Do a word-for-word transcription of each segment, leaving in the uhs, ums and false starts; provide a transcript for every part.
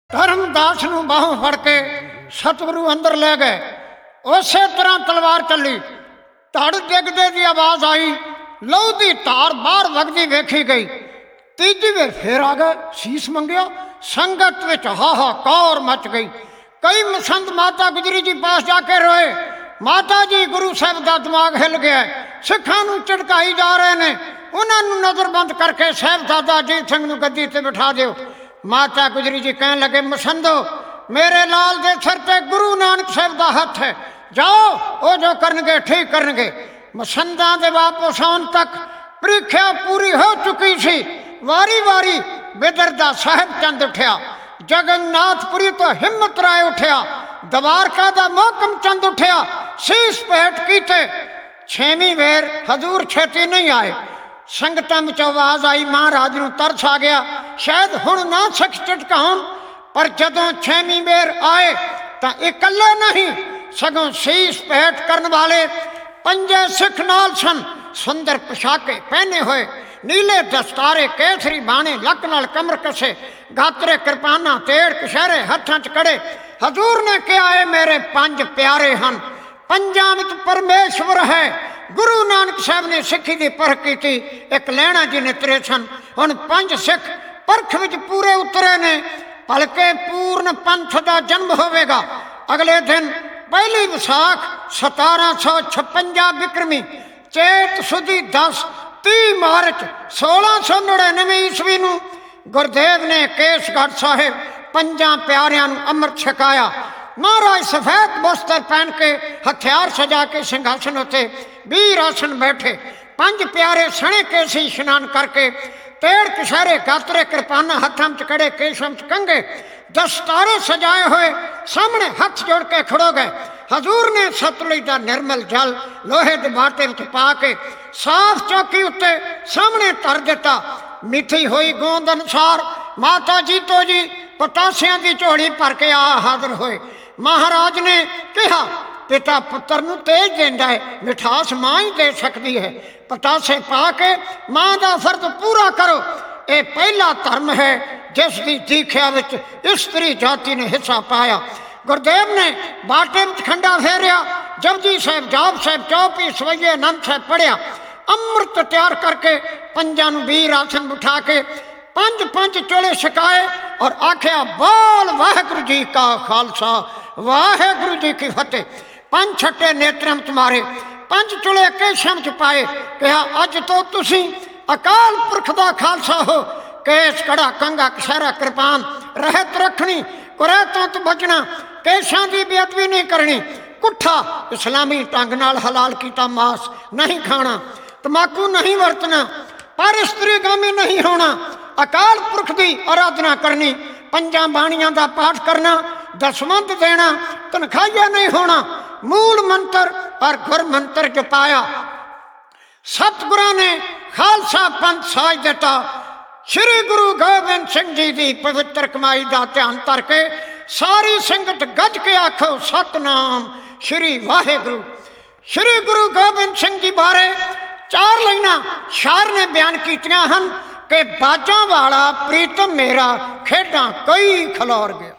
धर्मदास नूं बाहों फड़ के सतगुरु अंदर ले गए। उस तरह तलवार चली, धड़ डिगदे की आवाज आई, लहू की धार बाहर वगदी वेखी गई। तीजी वे फिर आ गए, शीस मंगिया, संगत विच हाहाकार मच गई। कई मसंद माता गुजरी जी पास जाके रोए, माता जी गुरु साहब का दिमाग हिल गया, सिखां नूं झटकाई जा रहे ने, उन्होंने नज़रबंद करके साहिबजादा अजीत सिंह नूं गद्दी ते बिठा दिओ। माता गुजरी जी कहन लगे, मसंदो मेरे लाल दे सिर ते गुरु नानक साहब का हथ है, जाओ वो जो करनगे ठीक करनगे। मसंदा दे वापस आउण तक प्रीख्या पूरी हो चुकी सी। वारी वारी बिदर दा साहिब चंद उठिया, जगन्नाथपुरी तो हिम्मत राय उठिया, दवारका दा मोहकम चंद उठिया, शीस भेंट कीते। छेवीं वेर हजूर छेती नहीं आए। संगतां विच आवाज आई, महाराज नूं तरस आ गया, शायद हुण ना सिख झटकाउण, पर जदों छेवीं वेर आए तां इकल्ले नहीं सगों शीस भेंट करन वाले पंजे सिख नाल सन। सुंदर पोशाके पहने हुए, नीले दस्तारे, केसरी बाणे, लक नाल कमर कसे, गातरे कृपाना, तेड़ कशहरे हत्थां च कड़े। हजूर ने कहा, है मेरे पंज प्यारे हैं, पंजां विच परमेश्वर है। गुरु नानक साहब ने सिखी की परख की, एक लैणा जी ने तरे सन, हुण पंज सिख परख विच पूरे उतरे ने। भलके पूर्ण पंथ का जन्म होवेगा। अगले दिन पहली विसाख सतारह सौ छप्पंजा बिक्रमी, चेत सुदी दस तीह मार्च सोलह सौ नड़िनवे ईस्वी नूं गुरदेव ने केसगढ़ साहिब पंजा प्यारियां नूं अमृत छकाया। महाराज सफेद बस्तर पहन के हथियार सजा के सिंघासन उत्ते वीर आसन बैठे। पंज प्यारे सणे केसी स्नान करके, तेड़ कशहरे, गातरे कृपाना, हथां च कड़े, केशम च कंघे, दस्तारे सजाए हुए सामने हथ जोड़ के खड़ो गए। हजूर ने सतलुज का निर्मल जल लोहे के बाटे में पा के साफ चौकी उत्ते सामने धर दिता। मिठी हुई गोंद अनुसार माता जीतो जी पतासियां की झोली भर के आ हाजिर होए। महाराज ने कहा, पिता पुत्र नूं तेज देंदा है, मिठास माँ ही दे सकती है। पतासे पा के माँ का फर्ज पूरा करो। ये पहला धर्म है जिसकी दीख्या विच इस्त्री जाति ने हिस्सा पाया। गुरदेव ने बाटे में खंडा फेरिया, जपजी साहब, जाप साहब, चौपी सवैये आनंद साहब पढ़िया। अमृत तैयार करके पंजा नूं वीर आसन बिठा के पंज पंज चोले छकाए और आख्या, बोल वाहिगुरू जी का खालसा वाहिगुरू जी की फतेह। पंज छट्टे नेत्रों में मारे, पंज चुले केशम च पाए। कहा, अज तो तुसी अकाल पुरख दा खालसा हो। केस कड़ा कंगा कशहरा कृपान रहत रखनी, कुरैतों तो बचना, केशां की बेअदबी नहीं करनी, कुट्ठा इस्लामी ढंग नाल हलाल कीता मांस नहीं खाना, तंबाकू नहीं वरतना, पर स्त्रीगामी नहीं होना, अकाल पुरख की आराधना करनी, पंजा बाणियां का पाठ करना, दसवंत देना, तनखाइया नहीं होना, मूल मंत्र और गुर मंत्र जपाया। सतगुरां ने खालसा पंथ साज दिता। श्री गुरु गोबिंद सिंह जी की पवित्र कमाई का ध्यान करके सारी संगत गज के आखो, सतनाम श्री वाहिगुरू। श्री गुरु गोबिंद सिंह जी बारे चार लाइनां शार ने बयान कीतियां हन कि बाजां वाला प्रीतम मेरा, खेडां कई खलौर गया।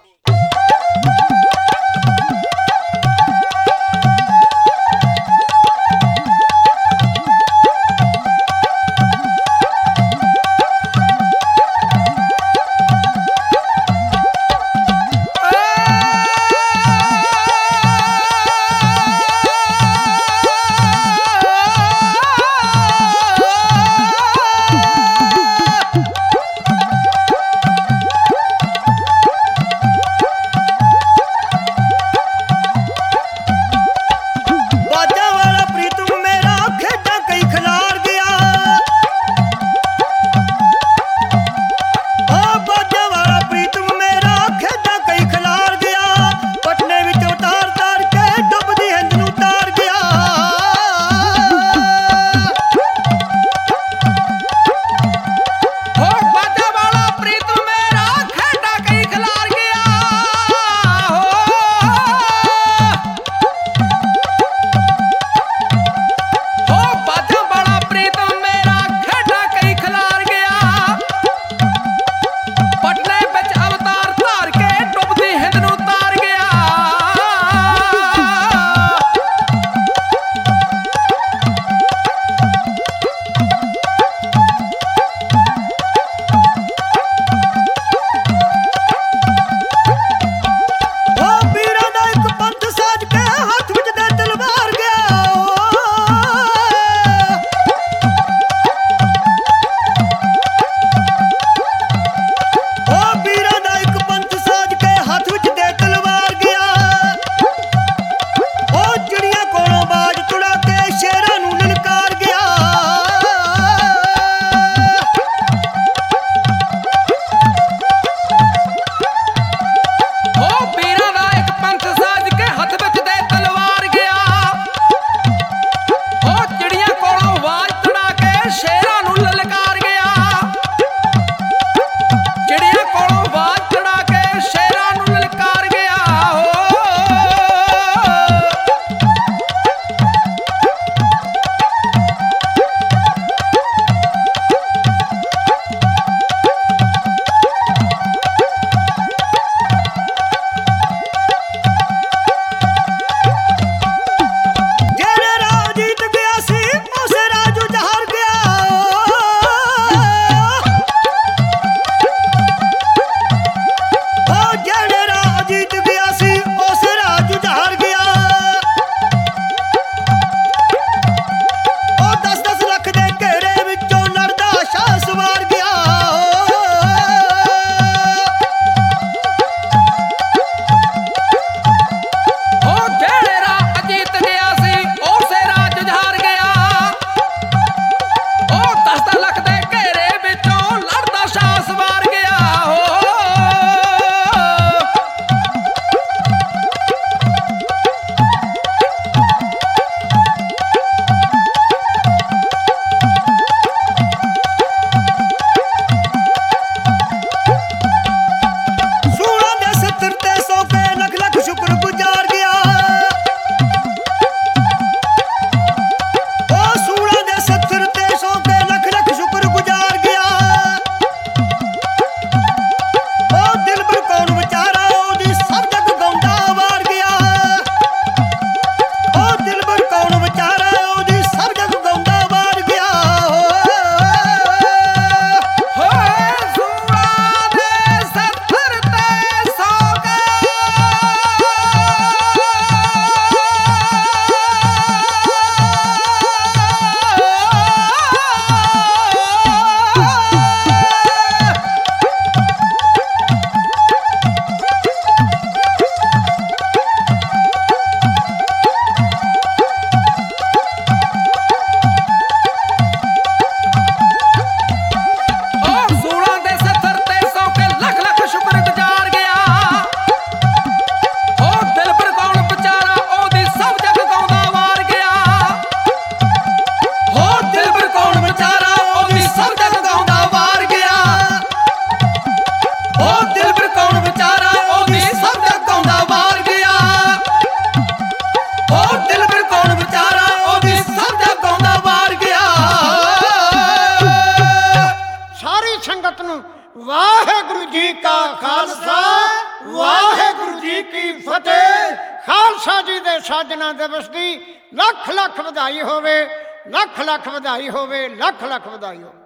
ਸੰਗਤ ਨੂੰ ਵਾਹਿਗੁਰੂ ਜੀ ਕਾ ਖਾਲਸਾ ਵਾਹਿਗੁਰੂ ਜੀ ਕੀ ਫਤਿਹ। ਖਾਲਸਾ ਜੀ ਦੇ ਸਾਜਣਾ ਦਿਵਸ ਦੀ ਲੱਖ ਲੱਖ ਵਧਾਈ ਹੋਵੇ, ਲੱਖ ਲੱਖ ਵਧਾਈ ਹੋਵੇ, ਲੱਖ ਲੱਖ ਵਧਾਈ ਹੋਵੇ।